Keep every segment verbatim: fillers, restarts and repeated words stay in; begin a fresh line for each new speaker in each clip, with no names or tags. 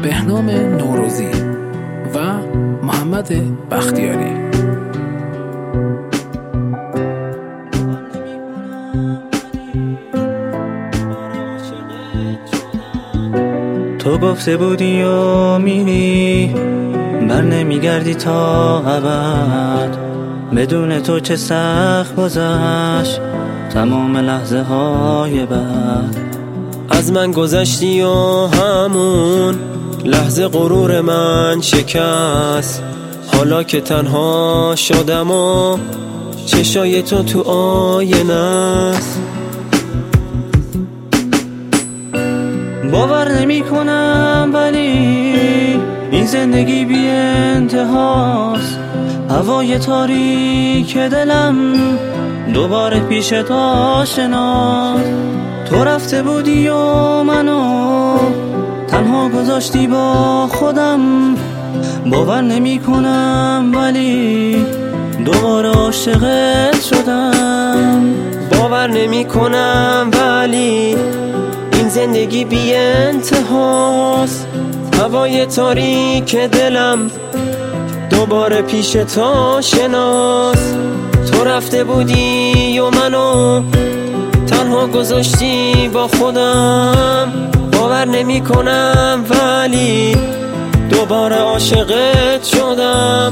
بهنام نوروزی و محمد بختیاری.
تو گفته بودی و میری بر نمیگردی تا ابد، بدون تو چه سخت گذشت تمام لحظه های بعد.
از من گذشتی و همون لحظه غرور من شکست، حالا که تنها شدم و چشای تو تو آینه است.
باور نمی کنم ولی این زندگی بی انتهاست، هوای تاریک دلم دوباره پیش تا شناس. تو رفته بودی و منو تنها گذاشتی با خودم، باور نمی کنم ولی دوباره عاشقت شدم.
باور نمی کنم ولی این زندگی بی انتهاست، هوای تاریک دلم دوباره پیش تا شناس. تو رفته بودی و منو تنها گذاشتی با خودم، باور نمی کنم ولی دوباره عاشقت شدم.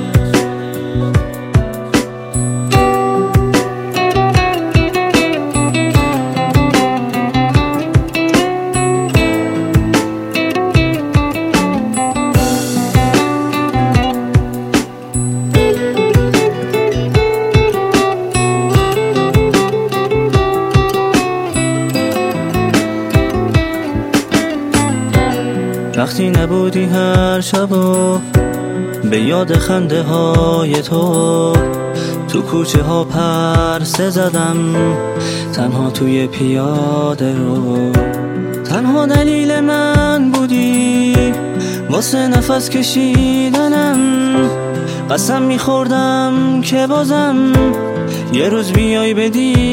وقتی نبودی هر شب و به یاد خنده های تو تو کوچه ها پرسه زدم، تنها توی پیاده رو. تنها دلیل من بودی واسه نفس کشیدنم، قسم میخوردم که بازم یه روز بیای به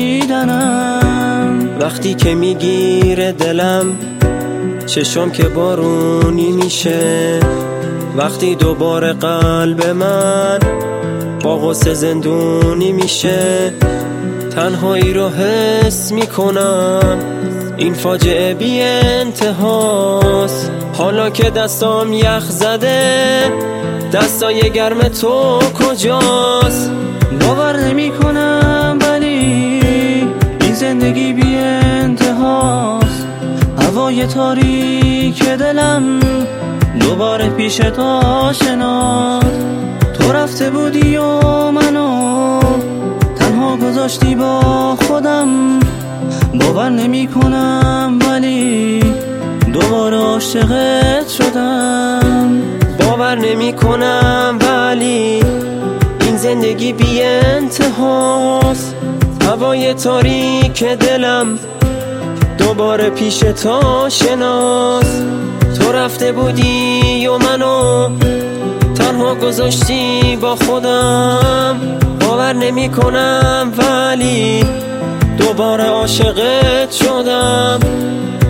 دیدنم.
وقتی که میگیره دلم چشم که بارونی میشه، وقتی دوباره قلب من با غصه زندونی میشه، تنهایی رو حس میکنم این فاجعه بی انتهاست. حالا که دستام یخ زده دستای گرم تو کجاست؟
باور نمی کنم ولی این زندگی بی انتهاست، هوای تاریک دلم دوباره پیش تا شناس. تو رفته بودی و منو تنها گذاشتی با خودم، باور نمی کنم ولی دوباره عاشقت شدم.
باور نمی کنم ولی این زندگی بی انتهاست، هوای تاریک دلم دوباره پیش تا شناس. تو رفته بودی و منو تنها گذاشتی با خودم، باور نمی کنم ولی دوباره عاشقت شدم.